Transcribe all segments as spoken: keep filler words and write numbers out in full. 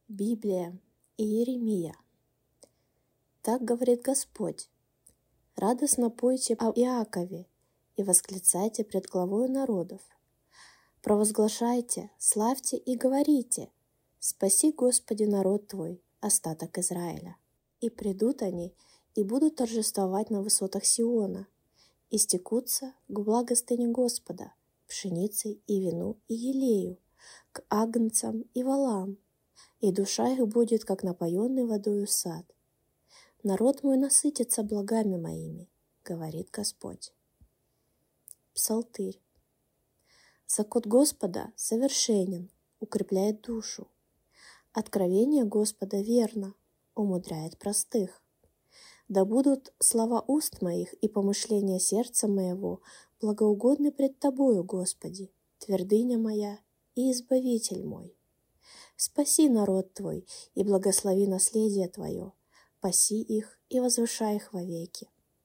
Библия, Иеремия. Так говорит Господь: радостно пойте о Иакове и восклицайте пред главою народов. Провозглашайте, славьте и говорите: спаси, Господи, народ Твой, остаток Израиля. И придут они, и будут торжествовать на высотах Сиона, и стекутся к благостыне Господа, пшеницей и вину и елею, к агнцам и волам, и душа их будет, как напоенный водою сад. Народ мой насытится благами моими, говорит Господь. Псалтырь. Закон Господа совершенен, укрепляет душу. Откровение Господа верно, умудряет простых. Да будут слова уст моих и помышления сердца моего благоугодны пред Тобою, Господи, твердыня моя и избавитель мой. Спаси народ Твой и благослови наследие Твое, паси их и возвышай их вовеки.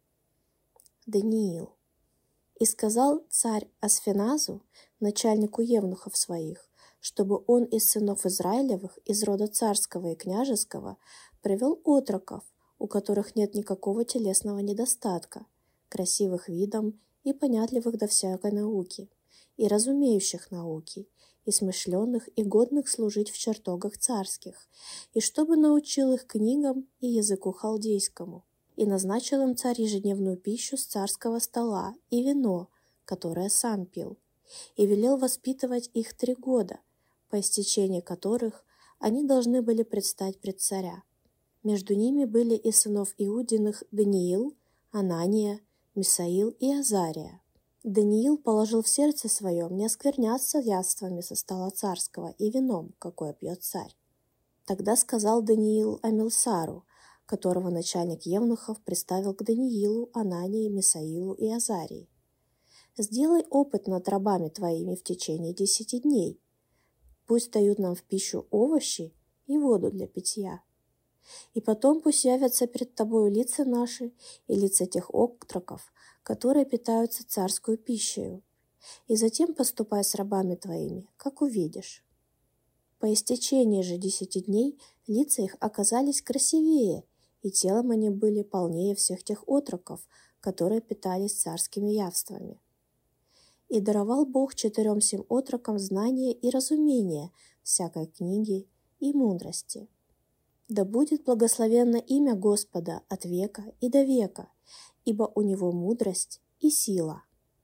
Даниил. И сказал царь Асфеназу, начальнику евнухов своих, чтобы он из сынов Израилевых, из рода царского и княжеского, привел отроков, у которых нет никакого телесного недостатка, красивых видом и понятливых до всякой науки, и разумеющих науки, и смышленных и годных служить в чертогах царских, и чтобы научил их книгам и языку халдейскому. И назначил им царь ежедневную пищу с царского стола и вино, которое сам пил, и велел воспитывать их три года, по истечении которых они должны были предстать пред царя. Между ними были из сынов Иудиных Даниил, Анания, Мисаил и Азария. Даниил положил в сердце своем не оскверняться яствами со стола царского и вином, какое пьет царь. Тогда сказал Даниил Амилсару, которого начальник евнухов приставил к Даниилу, Анании, Мисаилу и Азарии: «Сделай опыт над рабами твоими в течение десяти дней. Пусть дают нам в пищу овощи и воду для питья. И потом пусть явятся перед тобою лица наши и лица тех отроков, которые питаются царскую пищею. И затем поступай с рабами твоими, как увидишь». По истечении же десяти дней лица их оказались красивее, и телом они были полнее всех тех отроков, которые питались царскими явствами. И даровал Бог четырем сим отрокам знание и разумение всякой книги и мудрости. Да будет благословенно имя Господа от века и до века, ибо у Него мудрость и сила.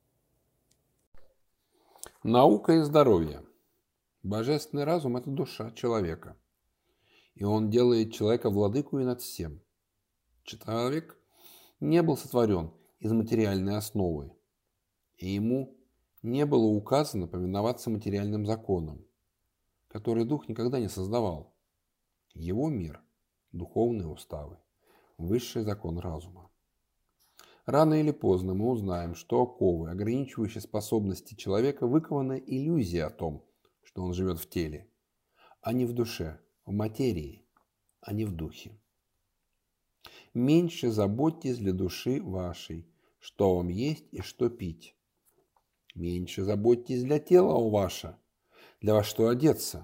Наука и здоровье. Божественный разум – это душа человека, и он делает человека владыку и над всем. Человек не был сотворен из материальной основы, и ему не было указано повиноваться материальным законам, которые дух никогда не создавал. Его мир – духовные уставы, высший закон разума. Рано или поздно мы узнаем, что оковы, ограничивающие способности человека, выкованы иллюзией о том, что он живет в теле, а не в душе, в материи, а не в духе. Меньше заботьтесь для души вашей, что вам есть и что пить. Меньше заботьтесь для тела ваше, для во что одеться.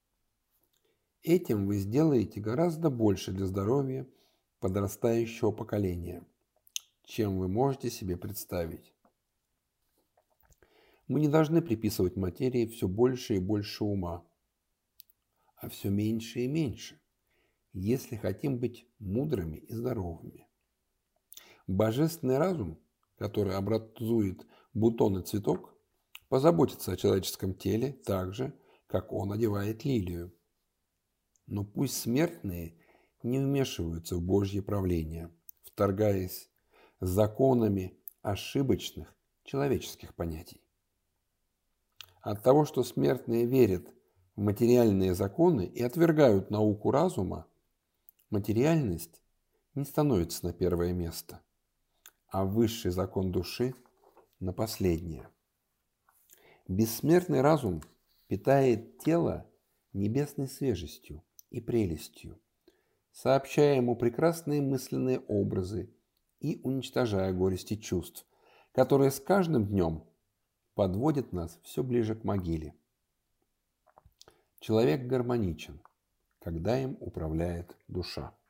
Этим вы сделаете гораздо больше для здоровья подрастающего поколения, чем вы можете себе представить. Мы не должны приписывать материи все больше и больше ума, а все меньше и меньше, если хотим быть мудрыми и здоровыми. Божественный разум, который образует бутон и цветок, позаботится о человеческом теле так же, как он одевает лилию. Но пусть смертные не вмешиваются в Божье правление, вторгаясь с законами ошибочных человеческих понятий. От того, что смертные верят в материальные законы и отвергают науку разума, материальность не становится на первое место, а высший закон души на последнее. Бессмертный разум питает тело небесной свежестью и прелестью, сообщая ему прекрасные мысленные образы и уничтожая горести чувств, которые с каждым днем подводят нас все ближе к могиле. Человек гармоничен, когда им управляет душа.